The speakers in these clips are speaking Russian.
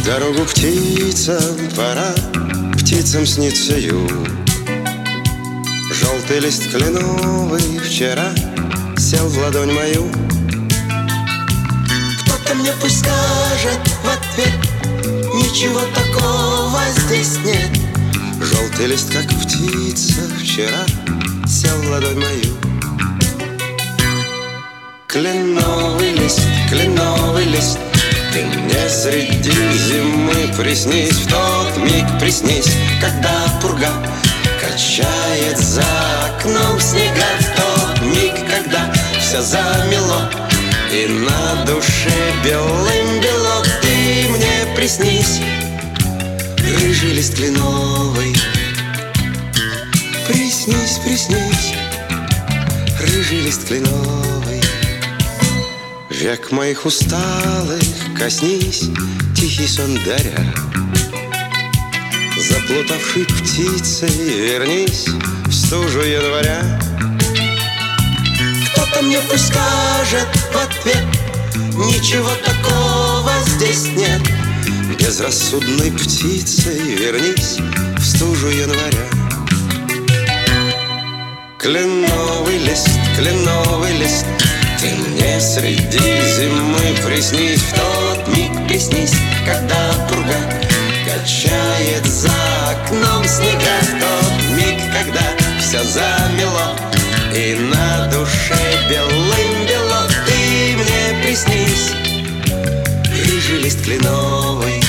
дорогу птицам пора, птицам снится юг. Желтый лист кленовый вчера сел в ладонь мою. Кто-то мне пусть скажет в ответ: ничего такого здесь нет. Желтый лист, как птица, вчера сел в ладонь мою. Кленовый лист, ты мне среди зимы приснись. В тот миг приснись, когда пурга качает за окном снега. В тот миг, когда все замело и на душе белым бело. Ты мне приснись, рыжий лист кленовый. Приснись, приснись, рыжий лист кленовый. Век моих усталых коснись, тихий сон даря. Заплутавшей птицей вернись в стужу января. Кто-то мне пусть скажет в ответ: ничего такого здесь нет. Безрассудной птицей вернись в стужу января. Кленовый лист, ты мне среди зимы приснись. В тот миг приснись, когда пурга качает за окном снега. В тот миг, когда все замело и на душе белым бело. Ты мне приснись, рыжий лист кленовый.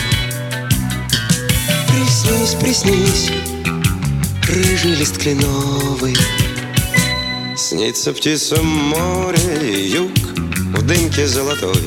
Приснись, приснись, рыжий лист кленовый. Снится птицам море, юг в дымке золотой.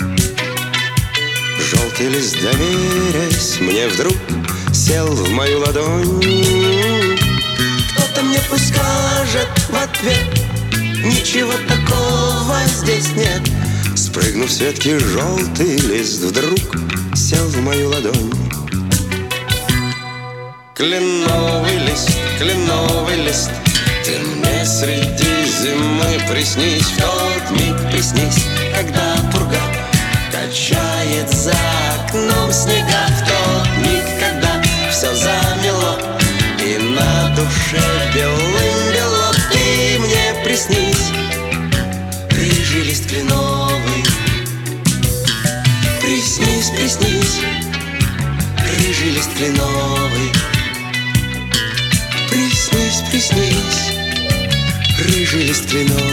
Желтый лист, доверясь мне, вдруг сел в мою ладонь. Кто-то мне пусть скажет в ответ: ничего такого здесь нет. Спрыгнув с ветки, желтый лист вдруг сел в мою ладонь. Кленовый лист, ты мне среди зимы приснись. В тот миг приснись, когда пурга качает за окном снега. В тот миг, когда все замело и на душе белым бело. Ты мне приснись, рыжий лист кленовый. Приснись, приснись, рыжий лист кленовый. Приснись, приснись, рыжий лист кленовый.